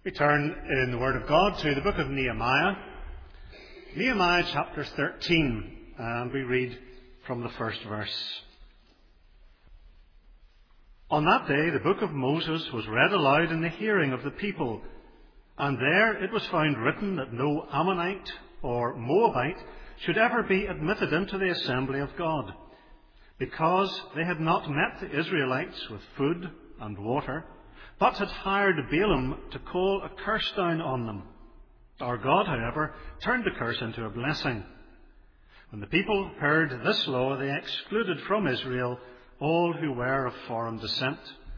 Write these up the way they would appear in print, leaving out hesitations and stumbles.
We turn in the Word of God to the book of Nehemiah, Nehemiah chapter 13, and we read from the first verse. On that day the book of Moses was read aloud in the hearing of the people, and there it was found written that no Ammonite or Moabite should ever be admitted into the assembly of God, because they had not met the Israelites with food and water, but had hired Balaam to call a curse down on them. Our God, however, turned the curse into a blessing. When the people heard this law, they excluded from Israel all who were of foreign descent.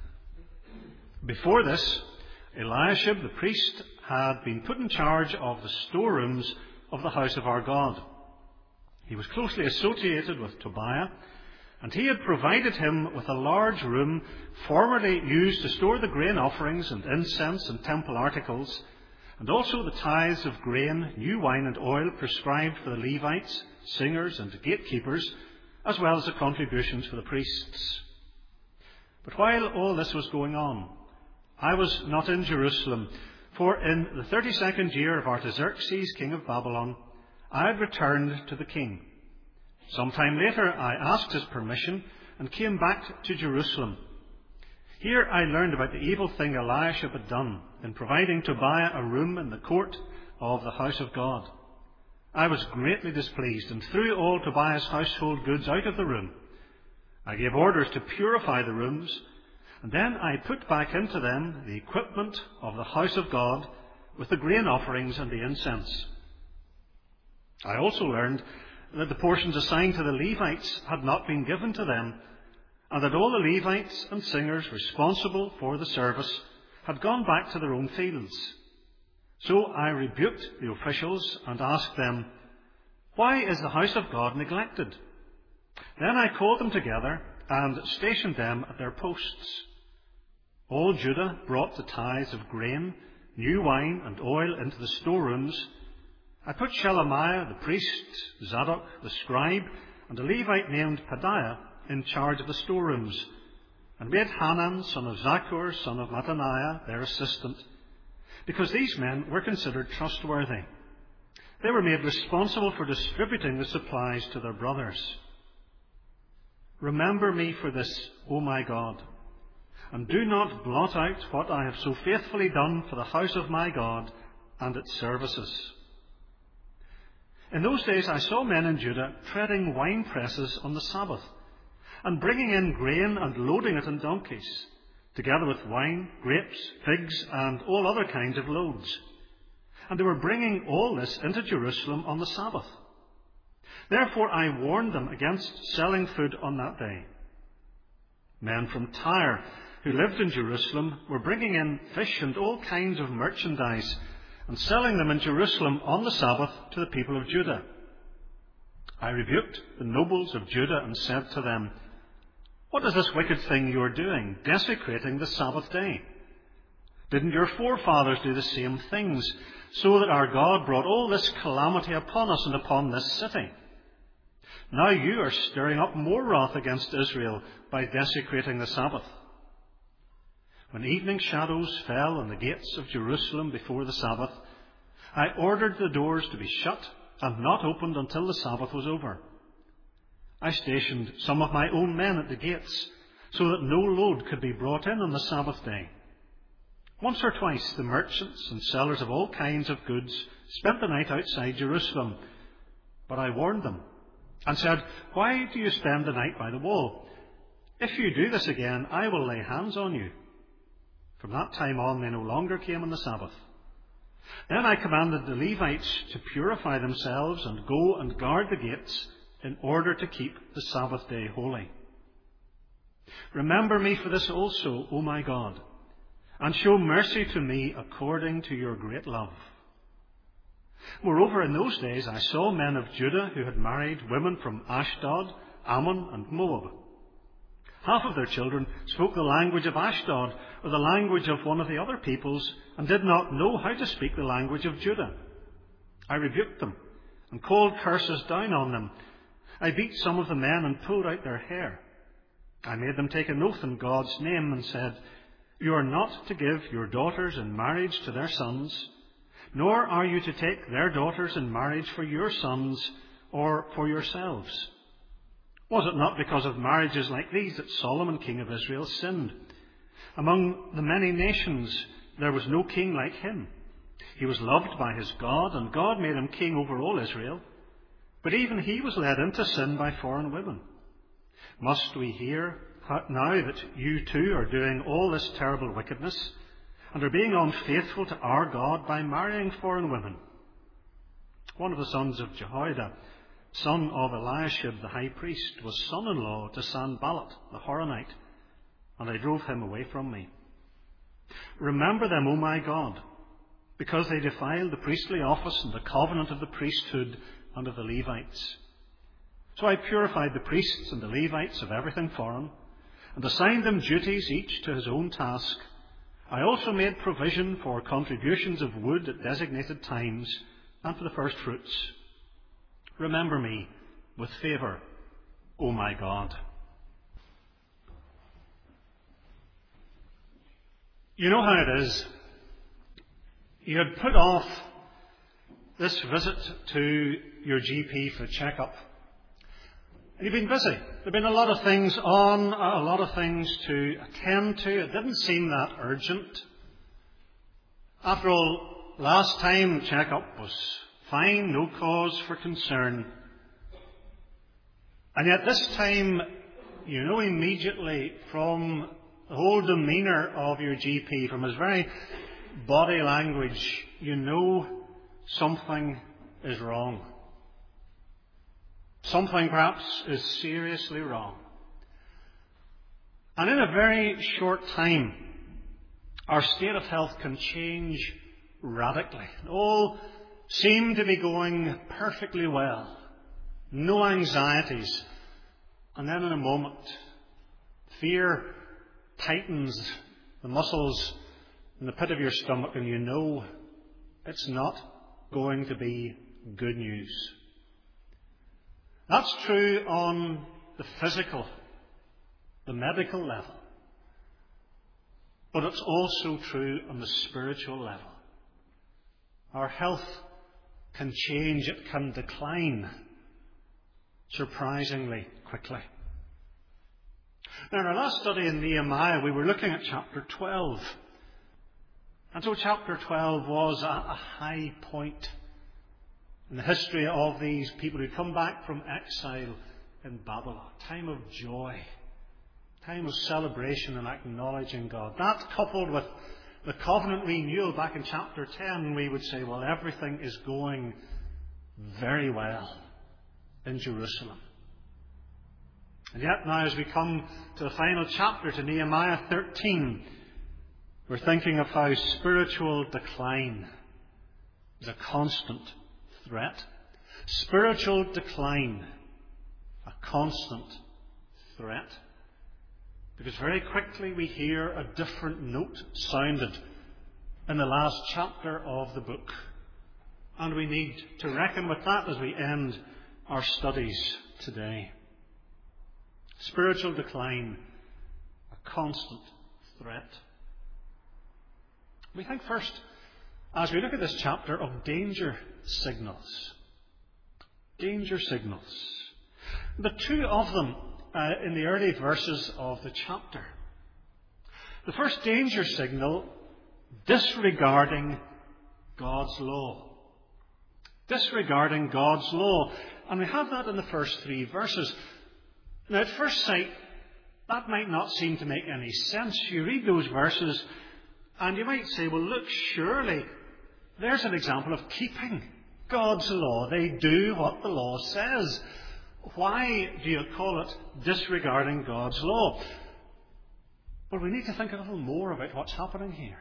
Before this, Eliashib the priest had been put in charge of the storerooms of the house of our God. He was closely associated with Tobiah, and he had provided him with a large room formerly used to store the grain offerings and incense and temple articles, and also the tithes of grain, new wine and oil prescribed for the Levites, singers and gatekeepers, as well as the contributions for the priests. But while all this was going on, I was not in Jerusalem, for in the 32nd year of Artaxerxes, king of Babylon, I had returned to the king. Some time later, I asked his permission and came back to Jerusalem. Here I learned about the evil thing Eliashib had done in providing Tobiah a room in the court of the house of God. I was greatly displeased and threw all Tobiah's household goods out of the room. I gave orders to purify the rooms, and then I put back into them the equipment of the house of God with the grain offerings and the incense. I also learned that the portions assigned to the Levites had not been given to them, and that all the Levites and singers responsible for the service had gone back to their own fields. So I rebuked the officials and asked them, "Why is the house of God neglected?" Then I called them together and stationed them at their posts. All Judah brought the tithes of grain, new wine and oil into the storerooms. I put Shelemiah the priest, Zadok the scribe, and a Levite named Pedaiah in charge of the storerooms, and made Hanan, son of Zaccur, son of Mattaniah, their assistant, because these men were considered trustworthy. They were made responsible for distributing the supplies to their brothers. Remember me for this, O my God, and do not blot out what I have so faithfully done for the house of my God and its services. In those days I saw men in Judah treading wine presses on the Sabbath, and bringing in grain and loading it in donkeys, together with wine, grapes, figs, and all other kinds of loads. And they were bringing all this into Jerusalem on the Sabbath. Therefore I warned them against selling food on that day. Men from Tyre, who lived in Jerusalem, were bringing in fish and all kinds of merchandise, and selling them in Jerusalem on the Sabbath to the people of Judah. I rebuked the nobles of Judah and said to them, "What is this wicked thing you are doing, desecrating the Sabbath day? Didn't your forefathers do the same things, so that our God brought all this calamity upon us and upon this city? Now you are stirring up more wrath against Israel by desecrating the Sabbath." When evening shadows fell on the gates of Jerusalem before the Sabbath, I ordered the doors to be shut and not opened until the Sabbath was over. I stationed some of my own men at the gates, so that no load could be brought in on the Sabbath day. Once or twice the merchants and sellers of all kinds of goods spent the night outside Jerusalem, but I warned them and said, "Why do you spend the night by the wall? If you do this again, I will lay hands on you." From that time on, they no longer came on the Sabbath. Then I commanded the Levites to purify themselves and go and guard the gates in order to keep the Sabbath day holy. Remember me for this also, O my God, and show mercy to me according to your great love. Moreover, in those days I saw men of Judah who had married women from Ashdod, Ammon, and Moab. Half of their children spoke the language of Ashdod or the language of one of the other peoples and did not know how to speak the language of Judah. I rebuked them and called curses down on them. I beat some of the men and pulled out their hair. I made them take an oath in God's name and said, You are not to give your daughters in marriage to their sons, nor are you to take their daughters in marriage for your sons or for yourselves. Was it not because of marriages like these that Solomon, king of Israel, sinned? Among the many nations there was no king like him. He was loved by his God, and God made him king over all Israel. But even he was led into sin by foreign women. Must we hear now that you too are doing all this terrible wickedness and are being unfaithful to our God by marrying foreign women? One of the sons of Jehoiada, son of Eliashib the high priest, was son-in-law to Sanballat the Horonite, and I drove him away from me. Remember them, O my God, because they defiled the priestly office and the covenant of the priesthood and of the Levites. So I purified the priests and the Levites of everything foreign, and assigned them duties each to his own task. I also made provision for contributions of wood at designated times and for the first fruits. Remember me with favour, O my God. You know how it is. You had put off this visit to your GP for a checkup. And you've been busy. There have been a lot of things on, a lot of things to attend to. It didn't seem that urgent. After all, last time the checkup was fine, no cause for concern. And yet this time, you know immediately from the whole demeanour of your GP, from his very body language, you know something is wrong. Something perhaps is seriously wrong. And in a very short time, our state of health can change radically. All seem to be going perfectly well. No anxieties. And then in a moment, fear tightens the muscles in the pit of your stomach, and you know it's not going to be good news. That's true on the physical, the medical level. But it's also true on the spiritual level. Our health can change, it can decline surprisingly quickly. Now, in our last study in Nehemiah, we were looking at chapter 12. And so chapter 12 was a high point in the history of these people who come back from exile in Babylon. Time of joy, time of celebration and acknowledging God. That coupled with the covenant renewal back in chapter 10, we would say, well, everything is going very well in Jerusalem. And yet now as we come to the final chapter, to Nehemiah 13, we're thinking of how spiritual decline is a constant threat. Spiritual decline, a constant threat. Because very quickly we hear a different note sounded in the last chapter of the book. And we need to reckon with that as we end our studies today. Spiritual decline, a constant threat. We think first, as we look at this chapter, of danger signals. Danger signals. The two of them in the early verses of the chapter. The first danger signal, disregarding God's law. Disregarding God's law. And we have that in the first three verses. Now, at first sight, that might not seem to make any sense. You read those verses and you might say, well, look, surely there's an example of keeping God's law. They do what the law says. Why do you call it disregarding God's law? Well, we need to think a little more about what's happening here.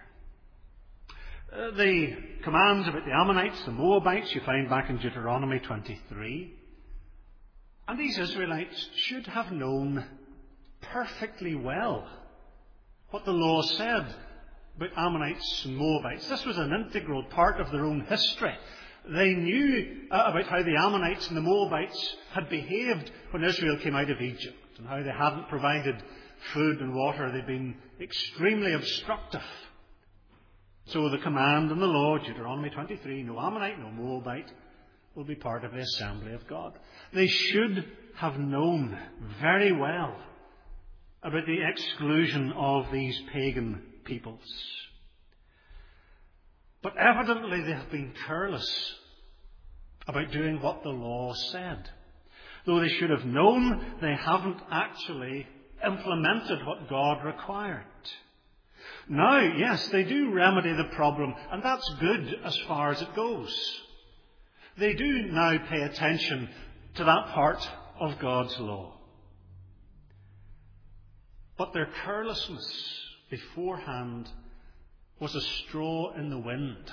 The commands about the Ammonites, the Moabites, you find back in Deuteronomy 23. And these Israelites should have known perfectly well what the law said about Ammonites and Moabites. This was an integral part of their own history. They knew about how the Ammonites and the Moabites had behaved when Israel came out of Egypt, and how they hadn't provided food and water. They'd been extremely obstructive. So the command in the law, Deuteronomy 23, no Ammonite, no Moabite, will be part of the assembly of God. They should have known very well about the exclusion of these pagan peoples. But evidently they have been careless about doing what the law said. Though they should have known, they haven't actually implemented what God required. Now, yes, they do remedy the problem, and that's good as far as it goes. They do now pay attention to that part of God's law. But their carelessness beforehand was a straw in the wind.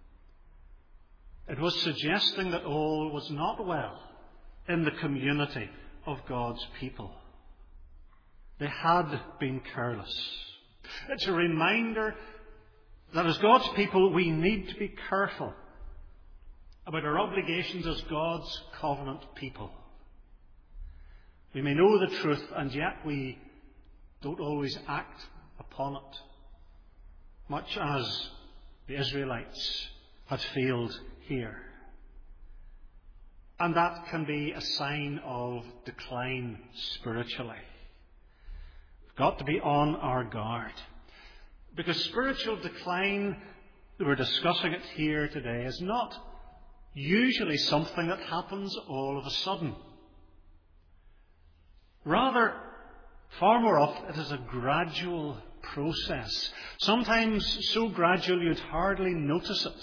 It was suggesting that all was not well in the community of God's people. They had been careless. It's a reminder that as God's people we need to be careful about our obligations as God's covenant people. We may know the truth and yet we don't always act upon it, much as the Israelites had failed here. And that can be a sign of decline spiritually. We've got to be on our guard. Because spiritual decline, we're discussing it here today, is not usually something that happens all of a sudden. Rather, far more often, it is a gradual process. Sometimes so gradual you'd hardly notice it.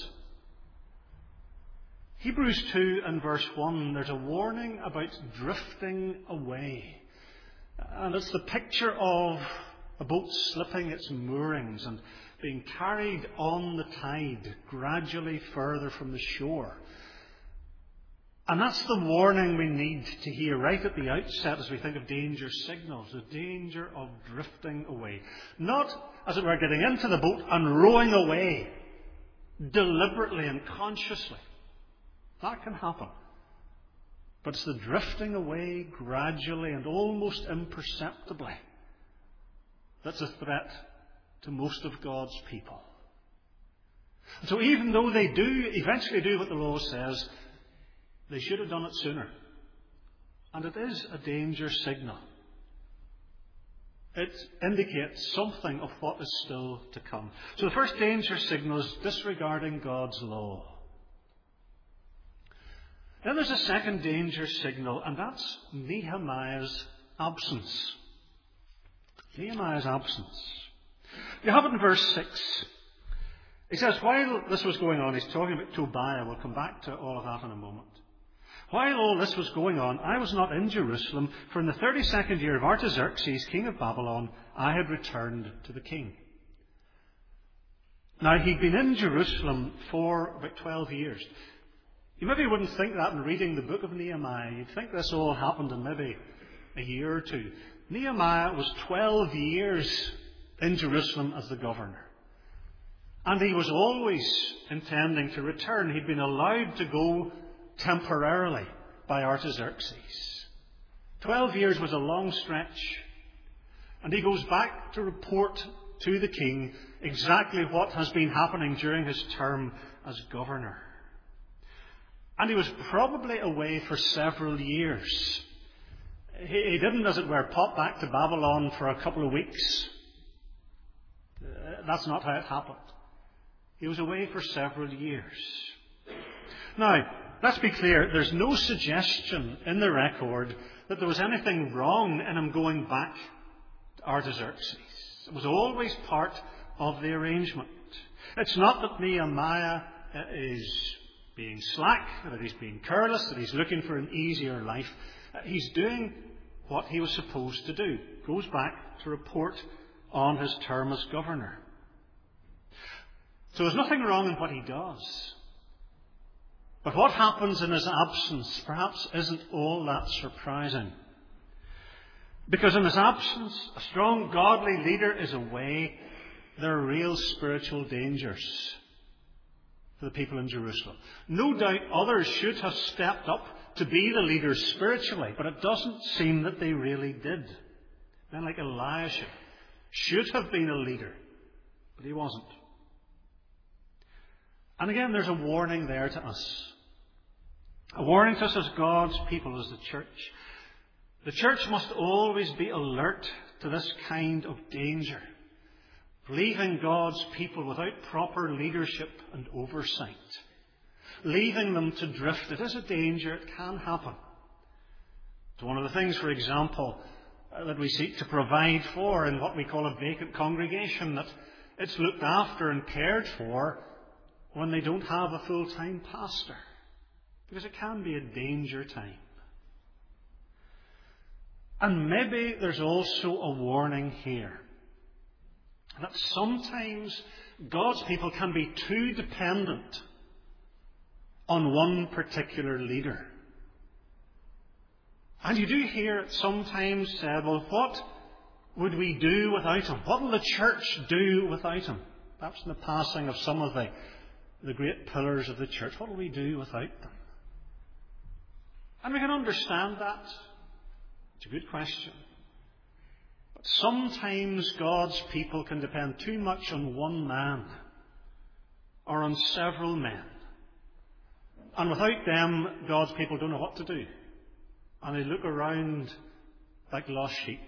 Hebrews 2 and verse 1, there's a warning about drifting away. And it's the picture of a boat slipping its moorings and being carried on the tide gradually further from the shore. And that's the warning we need to hear right at the outset as we think of danger signals, the danger of drifting away. Not, as it were, getting into the boat and rowing away deliberately and consciously. That can happen. But it's the drifting away gradually and almost imperceptibly that's a threat to most of God's people. So even though they do eventually do what the law says, they should have done it sooner. And it is a danger signal. It indicates something of what is still to come. So the first danger signal is disregarding God's law. Then there's a second danger signal, and that's Nehemiah's absence. Nehemiah's absence. You have it in verse 6. He says, while this was going on, he's talking about Tobiah. We'll come back to all of that in a moment. While all this was going on, I was not in Jerusalem, for in the 32nd year of Artaxerxes, king of Babylon, I had returned to the king. Now, he'd been in Jerusalem for about 12 years. You maybe wouldn't think that in reading the book of Nehemiah. You'd think this all happened in maybe a year or two. Nehemiah was 12 years in Jerusalem as the governor. And he was always intending to return. He'd been allowed to go temporarily by Artaxerxes. 12 years was a long stretch. And he goes back to report to the king exactly what has been happening during his term as governor. And he was probably away for several years. He didn't, as it were, pop back to Babylon for a couple of weeks. That's not how it happened. He was away for several years. Now, let's be clear, there's no suggestion in the record that there was anything wrong in him going back to Artaxerxes. It was always part of the arrangement. It's not that Nehemiah is being slack, that he's being careless, that he's looking for an easier life. He's doing what he was supposed to do. Goes back to report on his term as governor. So there's nothing wrong in what he does. But what happens in his absence perhaps isn't all that surprising. Because in his absence, a strong godly leader is away. There are real spiritual dangers for the people in Jerusalem. No doubt others should have stepped up to be the leaders spiritually, but it doesn't seem that they really did. Men like Elisha should have been a leader, but he wasn't. And again, there's a warning there to us. A warning to us as God's people, as the church. The church must always be alert to this kind of danger. Leaving God's people without proper leadership and oversight. Leaving them to drift. It is a danger. It can happen. It's one of the things, for example, that we seek to provide for in what we call a vacant congregation, that it's looked after and cared for when they don't have a full-time pastor. Because it can be a danger time. And maybe there's also a warning here that sometimes God's people can be too dependent on one particular leader. And you do hear it sometimes said, well, what would we do without him? What will the church do without him? Perhaps in the passing of some of the great pillars of the church. What will we do without them? And we can understand that. It's a good question. But sometimes God's people can depend too much on one man or on several men. And without them, God's people don't know what to do. And they look around like lost sheep.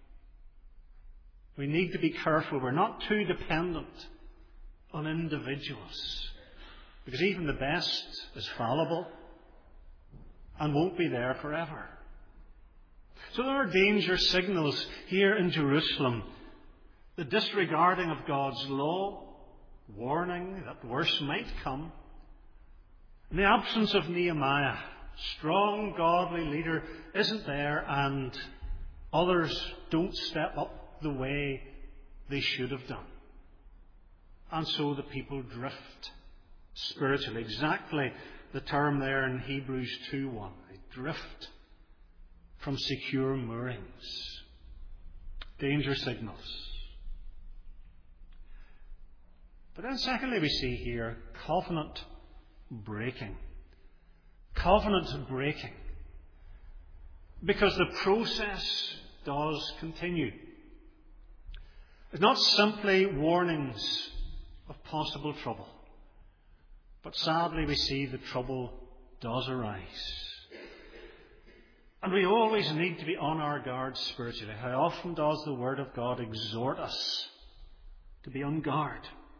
We need to be careful. We're not too dependent on individuals. Because even the best is fallible and won't be there forever. So there are danger signals here in Jerusalem. The disregarding of God's law, warning that worse might come. In the absence of Nehemiah, strong, godly leader isn't there, and others don't step up the way they should have done. And so the people drift spiritually. Exactly the term there in Hebrews 2:1. They drift from secure moorings. Danger signals. But then secondly, we see here covenant breaking. Covenant breaking. Because the process does continue. It's not simply warnings of possible trouble. But sadly we see the trouble does arise. And we always need to be on our guard spiritually. How often does the Word of God exhort us to be on guard?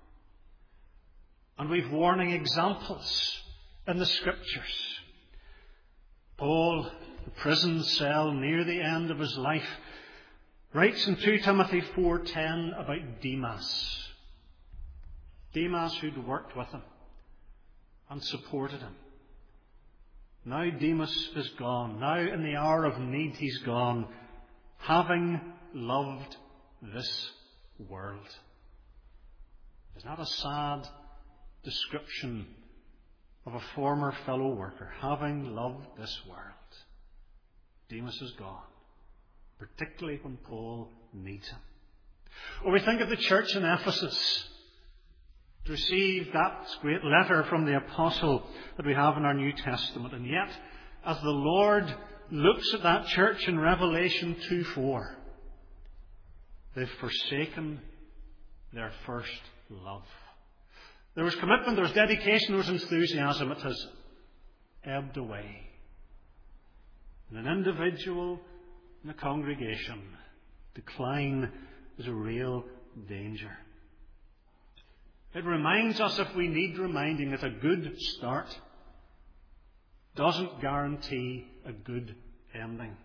And we've warning examples in the Scriptures. Paul, the prison cell near the end of his life, writes in 2 Timothy 4:10 about Demas. Demas who'd worked with him and supported him. Now Demas is gone. Now in the hour of need he's gone, having loved this world. Is that a sad description of a former fellow worker? Having loved this world. Demas is gone. Particularly when Paul needs him. Or we think of the church in Ephesus. To receive that great letter from the apostle that we have in our New Testament. And yet, as the Lord looks at that church in Revelation 2:4, they've forsaken their first love. There was commitment, there was dedication, there was enthusiasm. It has ebbed away. In an individual, in a congregation, decline is a real danger. It reminds us, if we need reminding, that a good start doesn't guarantee a good ending.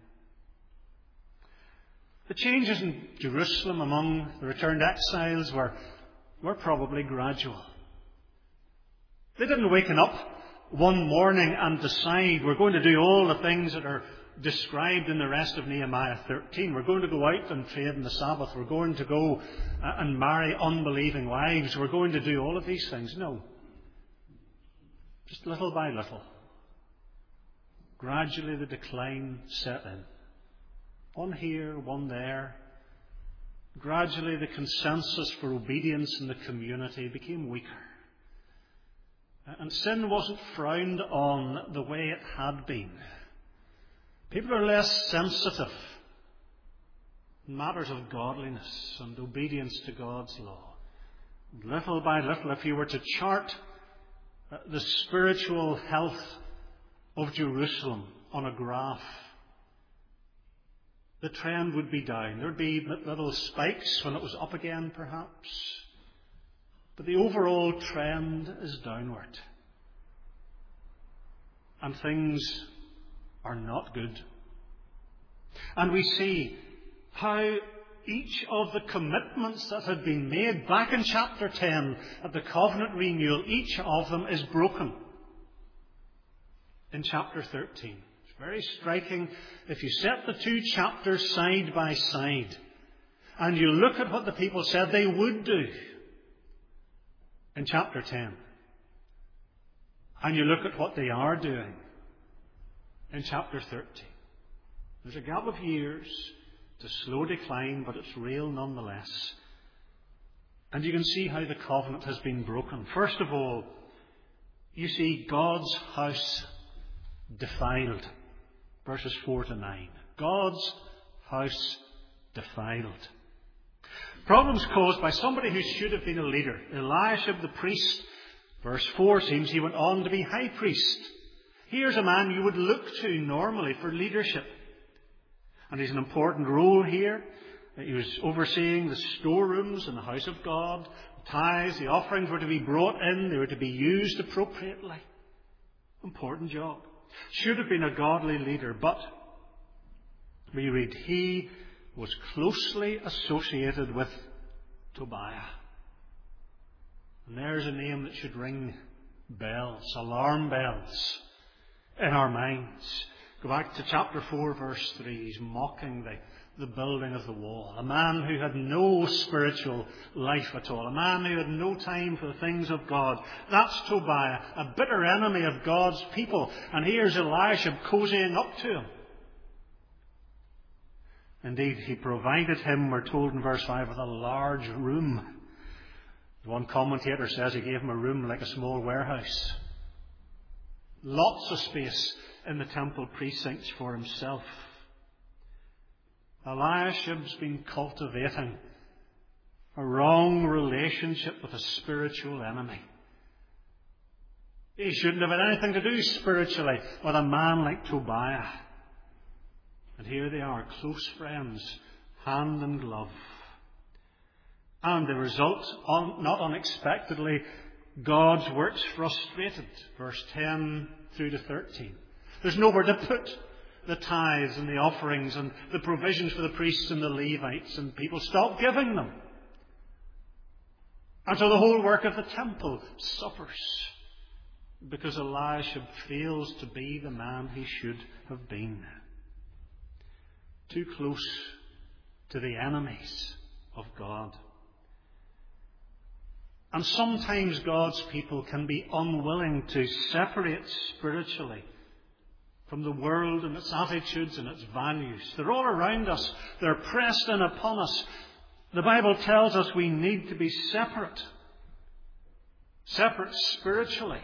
The changes in Jerusalem among the returned exiles were probably gradual. They didn't wake up one morning and decide we're going to do all the things that are described in the rest of Nehemiah 13. We're going to go out and trade in the Sabbath. We're going to go and marry unbelieving wives. We're going to do all of these things. No. Just little by little. Gradually the decline set in. One here, one there. Gradually the consensus for obedience in the community became weaker. And sin wasn't frowned on the way it had been. People are less sensitive matters of godliness and obedience to God's law. Little by little, if you were to chart the spiritual health of Jerusalem on a graph, the trend would be down. There would be little spikes when it was up again, perhaps. But the overall trend is downward. And things are not good. And we see how each of the commitments that had been made back in chapter 10 at the covenant renewal, each of them is broken in chapter 13. It's very striking. If you set the two chapters side by side and you look at what the people said they would do in chapter 10, and you look at what they are doing in chapter 13, there's a gap of years. It's a slow decline, but it's real nonetheless. And you can see how the covenant has been broken. First of all, you see God's house defiled. Verses 4 to 9. God's house defiled. Problems caused by somebody who should have been a leader. Eliashib the priest. Verse 4 seems he went on to be high priest. Here's a man you would look to normally for leadership. And he's an important role here. He was overseeing the storerooms in the house of God. The tithes, the offerings were to be brought in. They were to be used appropriately. Important job. Should have been a godly leader, but we read he was closely associated with Tobiah. And there's a name that should ring bells, alarm bells in our minds. Go back to chapter 4, verse 3. He's mocking the building of the wall. A man who had no spiritual life at all. A man who had no time for the things of God. That's Tobiah, a bitter enemy of God's people. And here's Eliashib cozying up to him. Indeed, he provided him, we're told in verse 5, with a large room. One commentator says he gave him a room like a small warehouse. Lots of space in the temple precincts for himself. Eliashib's been cultivating a wrong relationship with a spiritual enemy. He shouldn't have had anything to do spiritually with a man like Tobiah. And here they are, close friends, hand in glove. And the result, not unexpectedly, God's works frustrated. Verse 10 through to 13. There's nowhere to put the tithes and the offerings and the provisions for the priests and the Levites, and people stop giving them. And so the whole work of the temple suffers because Eliashib fails to be the man he should have been. Too close to the enemies of God. And sometimes God's people can be unwilling to separate spiritually from the world and its attitudes and its values. They're all around us. They're pressed in upon us. The Bible tells us we need to be separate. Separate spiritually.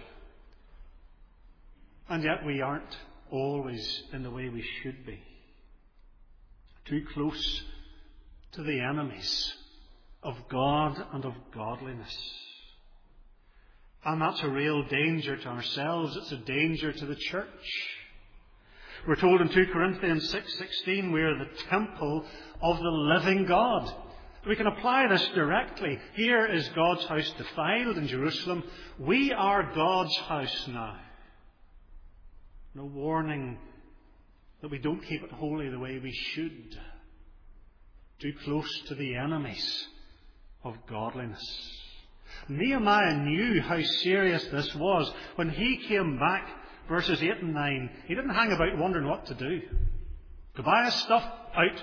And yet we aren't always in the way we should be. Too close to the enemies of God and of godliness. And that's a real danger to ourselves. It's a danger to the church. We're told in 2 Corinthians 6:16 we are the temple of the living God. We can apply this directly. Here is God's house defiled in Jerusalem. We are God's house now. No warning that we don't keep it holy the way we should. Too close to the enemies of godliness. Nehemiah knew how serious this was. When he came back, verses 8 and 9, he didn't hang about wondering what to do. Tobiah's stuff out.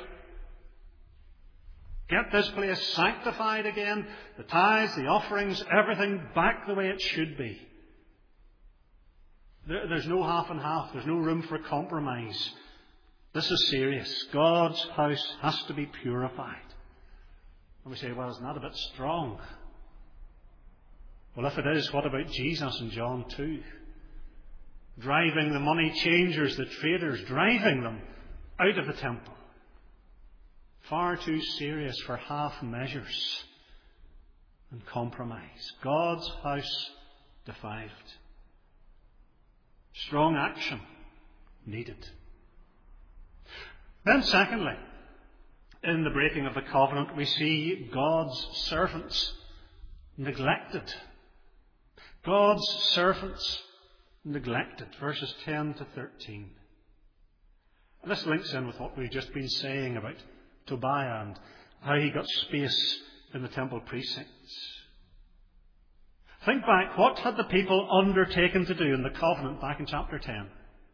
Get this place sanctified again. The tithes, the offerings, everything back the way it should be. There's no half and half. There's no room for compromise. This is serious. God's house has to be purified. And we say, well, isn't that a bit strong? Well, if it is, what about Jesus in John 2? Driving the money changers, the traders, driving them out of the temple. far too serious for half measures and compromise. God's house defiled. Strong action needed. Then secondly, in the breaking of the covenant, we see God's servants neglected. God's servants neglected. Verses 10 to 13. And this links in with what we've just been saying about Tobiah and how he got space in the temple precincts. Think back, what had the people undertaken to do in the covenant back in chapter 10?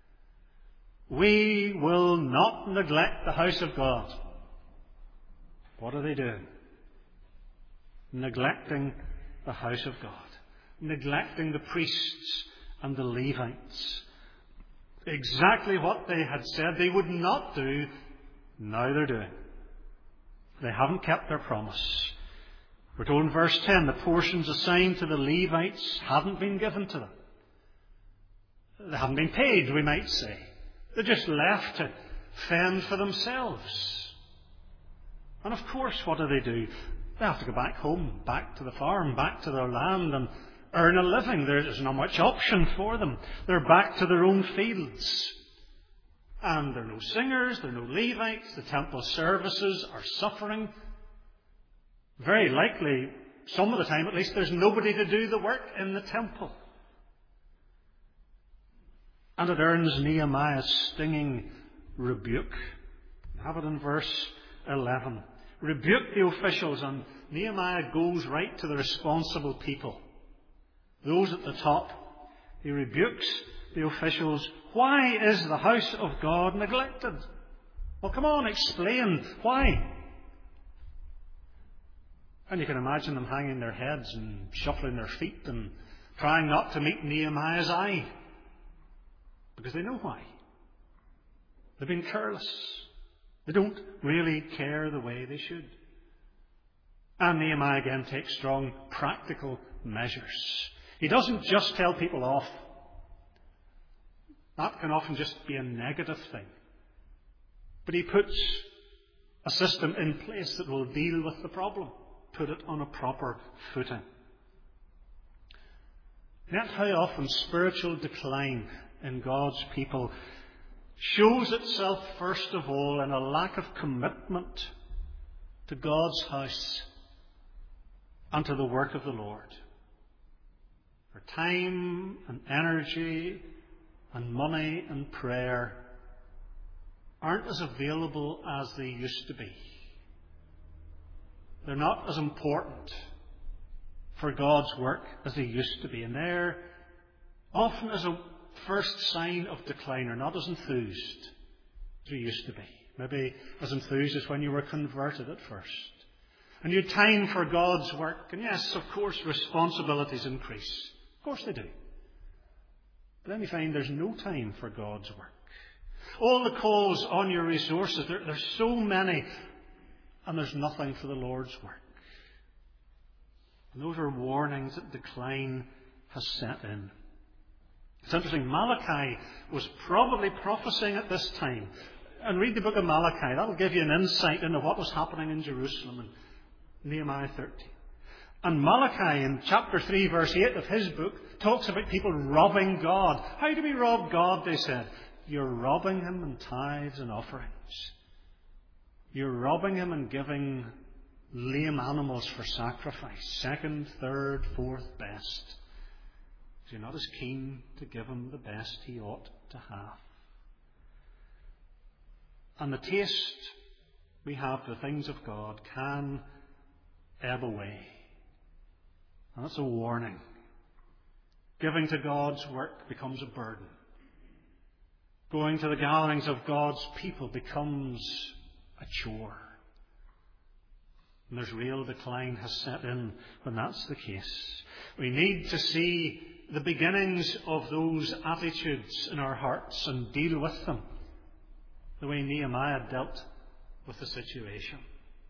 We will not neglect the house of God. What are they doing? Neglecting the house of God. Neglecting the priests and the Levites. Exactly what they had said they would not do, now they're doing. They haven't kept their promise. We're told in verse 10, the portions assigned to the Levites haven't been given to them. They haven't been paid, we might say. They're just left to fend for themselves. And of course, what do? They have to go back home, back to the farm, back to their land and earn a living. There's not much option for them. They're back to their own fields. And there are no singers, there are no Levites. The temple services are suffering. Very likely, some of the time at least, there's nobody to do the work in the temple. And it earns Nehemiah's stinging rebuke. Have it in verse 11. Rebuke the officials, and Nehemiah goes right to the responsible people. Those at the top. He rebukes the officials. Why is the house of God neglected? Well, come on, explain. Why? And you can imagine them hanging their heads and shuffling their feet and trying not to meet Nehemiah's eye. Because they know why. They've been careless. They don't really care the way they should. And Nehemiah again takes strong practical measures. He doesn't just tell people off. That can often just be a negative thing. But he puts a system in place that will deal with the problem. Put it on a proper footing. Yet how often spiritual decline in God's people shows itself first of all in a lack of commitment to God's house and to the work of the Lord. Their time and energy and money and prayer aren't as available as they used to be. They're not as important for God's work as they used to be. And they're often as a first sign of decline, are not as enthused as we used to be. Maybe as enthused as when you were converted at first. And you had time for God's work. And yes, of course, responsibilities increase. Of course they do. But then you find there's no time for God's work. All the calls on your resources, there's so many, and there's nothing for the Lord's work. And those are warnings that decline has set in. It's interesting, Malachi was probably prophesying at this time. And read the book of Malachi. That'll give you an insight into what was happening in Jerusalem in Nehemiah 13. And Malachi in chapter 3 verse 8 of his book talks about people robbing God. How do we rob God, they said? You're robbing him in tithes and offerings. You're robbing him in giving lame animals for sacrifice. Second, third, fourth best. You're not as keen to give him the best he ought to have. And the taste we have for the things of God can ebb away. And that's a warning. Giving to God's work becomes a burden. Going to the gatherings of God's people becomes a chore. And there's real decline has set in when that's the case. We need to see the beginnings of those attitudes in our hearts and deal with them the way Nehemiah dealt with the situation.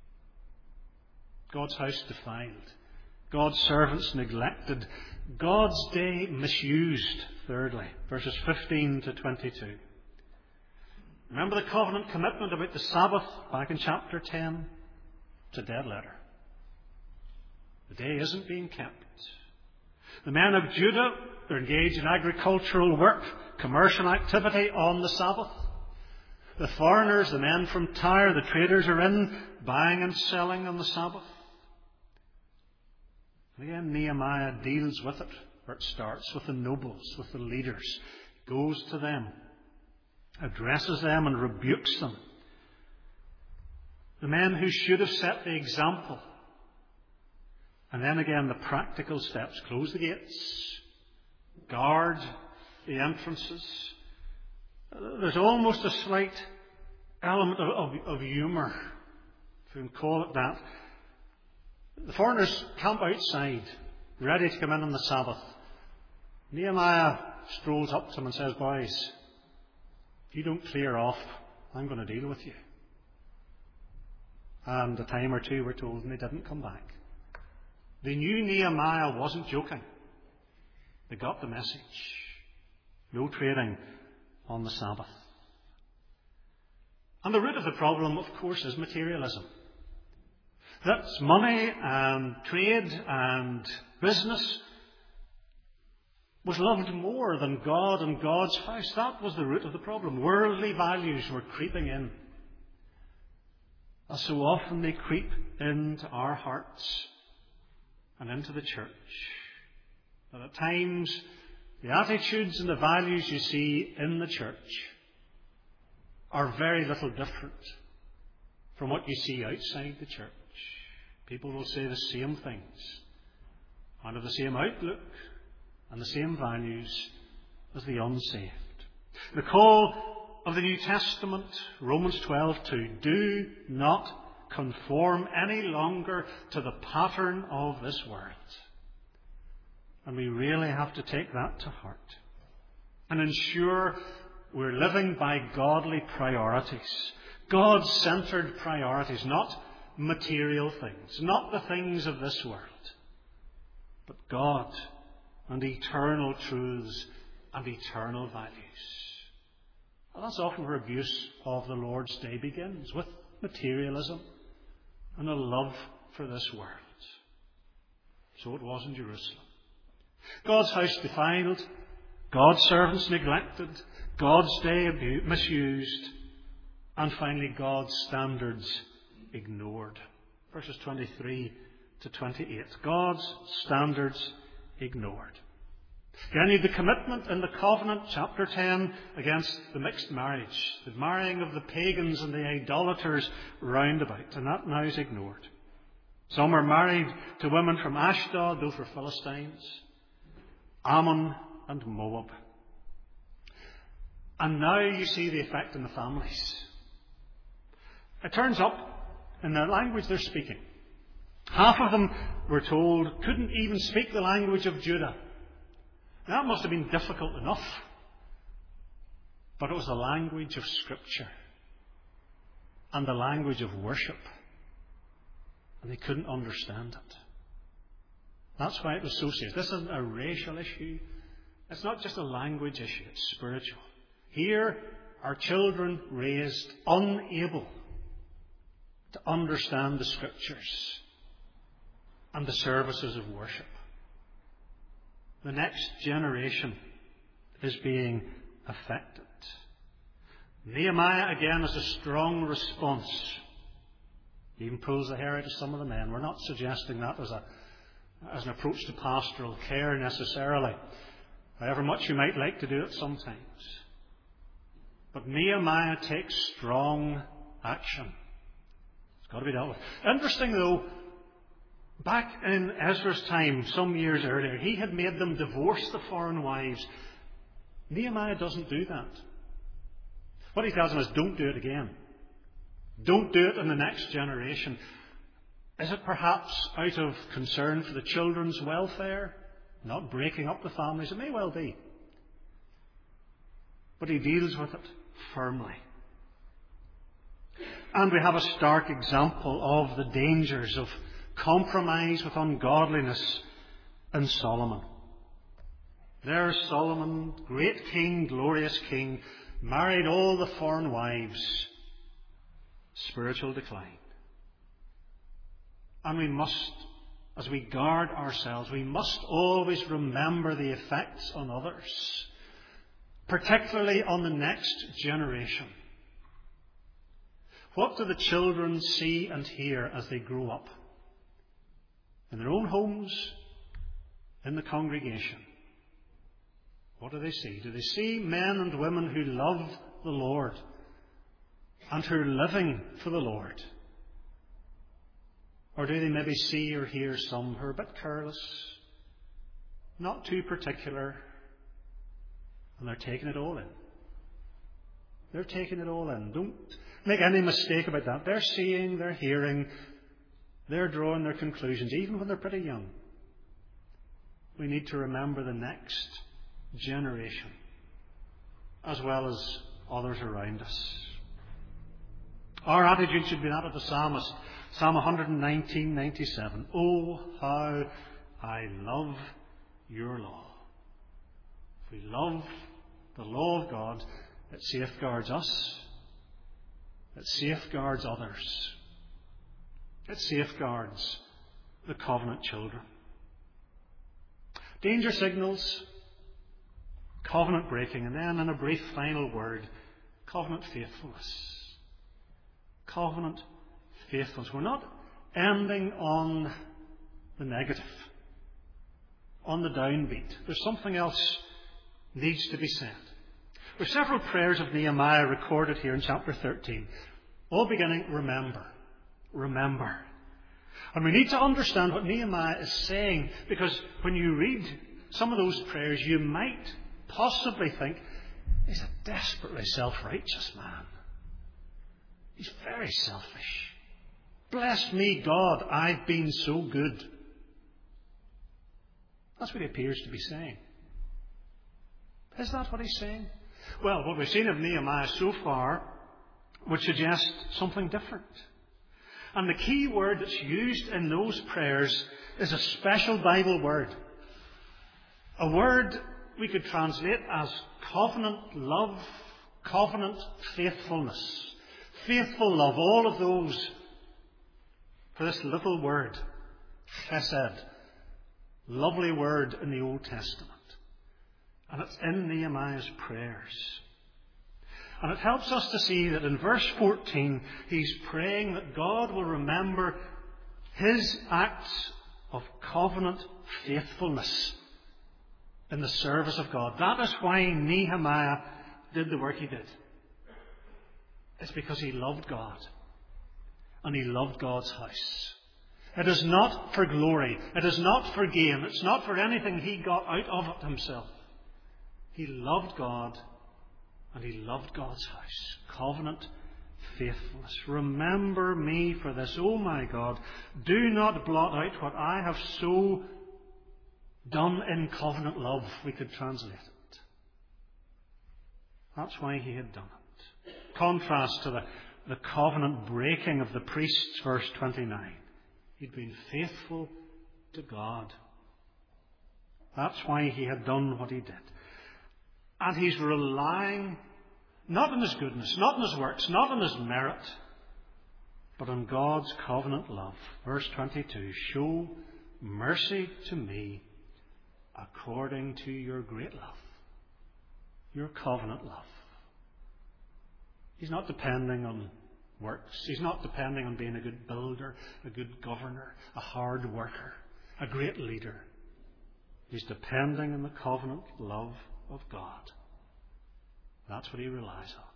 God's house defiled. God's servants neglected. God's day misused, thirdly. Verses 15 to 22. Remember the covenant commitment about the Sabbath back in chapter 10? It's a dead letter. The day isn't being kept. The men of Judah, they're engaged in agricultural work, commercial activity on the Sabbath. The foreigners, the men from Tyre, the traders are in, buying and selling on the Sabbath. And again, Nehemiah deals with it, where it starts with the nobles, with the leaders. Goes to them, addresses them and rebukes them. The men who should have set the example. And then again, the practical steps. Close the gates. Guard the entrances. There's almost a slight element of humour, if you can call it that. The foreigners camp outside, ready to come in on the Sabbath. Nehemiah strolls up to them and says, "Boys, if you don't clear off, I'm going to deal with you." And a time or two, we're told, and they didn't come back. They knew Nehemiah wasn't joking. They got the message. No trading on the Sabbath. And the root of the problem, of course, is materialism. That's money and trade and business was loved more than God and God's house. That was the root of the problem. Worldly values were creeping in. As so often they creep into our hearts and into the church. That at times the attitudes and the values you see in the church are very little different from what you see outside the church. People will say the same things and have the same outlook and the same values as the unsaved. The call of the New Testament, Romans 12:2, do not conform any longer to the pattern of this world. And we really have to take that to heart and ensure we're living by godly priorities, God-centered priorities, not material things, not the things of this world, but God and eternal truths and eternal values. And that's often where abuse of the Lord's Day begins, with materialism and a love for this world. So it was in Jerusalem. God's house defiled, God's servants neglected, God's day misused, and finally God's standards ignored. Verses 23 to 28. God's standards ignored. Again, you have the commitment in the covenant, chapter 10, against the mixed marriage, the marrying of the pagans and the idolaters round about, and that now is ignored. Some are married to women from Ashdod, those were Philistines, Ammon and Moab. And now you see the effect in the families. It turns up in the language they're speaking. Half of them, we're told, couldn't even speak the language of Judah. That must have been difficult enough. But it was the language of Scripture and the language of worship. And they couldn't understand it. That's why it was so serious. This isn't a racial issue. It's not just a language issue. It's spiritual. Here are children raised unable to understand the Scriptures and the services of worship. The next generation is being affected. Nehemiah, again, has a strong response. He even pulls the hair out of some of the men. We're not suggesting that as an approach to pastoral care necessarily, however much you might like to do it sometimes. But Nehemiah takes strong action. It's got to be dealt with. Interesting, though, back in Ezra's time, some years earlier, he had made them divorce the foreign wives. Nehemiah doesn't do that. What he tells them is, don't do it again. Don't do it in the next generation. Is it perhaps out of concern for the children's welfare? Not breaking up the families? It may well be. But he deals with it firmly. And we have a stark example of the dangers of compromise with ungodliness in Solomon. There's Solomon, great king, glorious king, married all the foreign wives. Spiritual decline. And we must, as we guard ourselves, we must always remember the effects on others, particularly on the next generation. What do the children see and hear as they grow up? In their own homes, in the congregation. What do they see? Do they see men and women who love the Lord and who are living for the Lord? Or do they maybe see or hear some who are a bit careless, not too particular, and they're taking it all in? They're taking it all in. Don't make any mistake about that. They're seeing, they're hearing, they're drawing their conclusions, even when they're pretty young. We need to remember the next generation, as well as others around us. Our attitude should be that of the psalmist, Psalm 119:97. Oh, how I love your law. If we love the law of God, it safeguards us. It safeguards others. It safeguards the covenant children. Danger signals, covenant breaking, and then in a brief final word, covenant faithfulness. Covenant faithfulness. We're not ending on the negative, on the downbeat. There's something else needs to be said. There are several prayers of Nehemiah recorded here in chapter 13, all beginning, remember, remember. And we need to understand what Nehemiah is saying, because when you read some of those prayers, you might possibly think, he's a desperately self-righteous man. He's very selfish. Bless me, God, I've been so good. That's what he appears to be saying. Is that what he's saying? Well, what we've seen of Nehemiah so far would suggest something different. And the key word that's used in those prayers is a special Bible word. A word we could translate as covenant love, covenant faithfulness. Faithful love, all of those for this little word, chesed. Lovely word in the Old Testament. And it's in Nehemiah's prayers. And it helps us to see that in verse 14, he's praying that God will remember his acts of covenant faithfulness in the service of God. That is why Nehemiah did the work he did. It's because he loved God. And he loved God's house. It is not for glory. It is not for gain. It's not for anything he got out of it himself. He loved God. And he loved God's house. Covenant faithfulness. Remember me for this, O my God. Do not blot out what I have so done in covenant love, we could translate it. That's why he had done it. Contrast to the covenant breaking of the priests, verse 29. He'd been faithful to God. That's why he had done what he did. And he's relying not on his goodness, not on his works, not on his merit, but on God's covenant love. Verse 22, show mercy to me according to your great love, your covenant love. He's not depending on works. He's not depending on being a good builder, a good governor, a hard worker, a great leader. He's depending on the covenant love of God. That's what he relies on.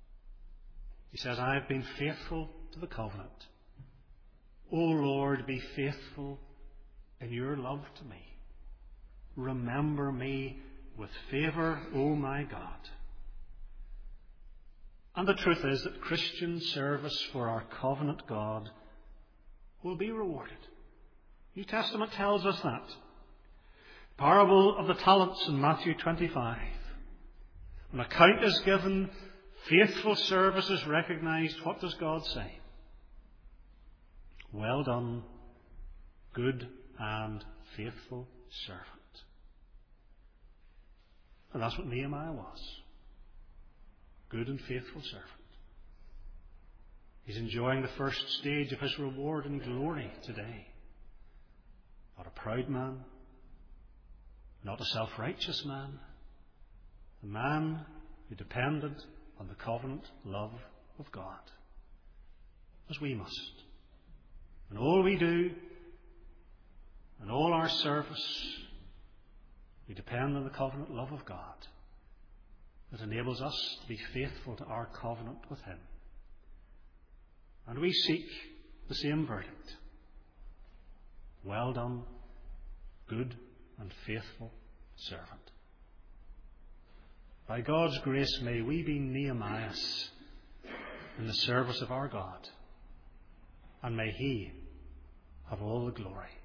He says, I have been faithful to the covenant. O Lord, be faithful in your love to me. Remember me with favour, O my God. And the truth is that Christian service for our covenant God will be rewarded. The New Testament tells us that. Parable of the talents in Matthew 25. When account is given, faithful service is recognised. What does God say? Well done, good and faithful servant. And that's what Nehemiah was. good and faithful servant. He's enjoying the first stage of his reward and glory today. Not a proud man, not a self-righteous man, a man who depended on the covenant love of God, as we must. And all we do, and all our service, we depend on the covenant love of God that enables us to be faithful to our covenant with Him. And we seek the same verdict. Well done, good and faithful servant. By God's grace, may we be Nehemiahs in the service of our God, and may He have all the glory.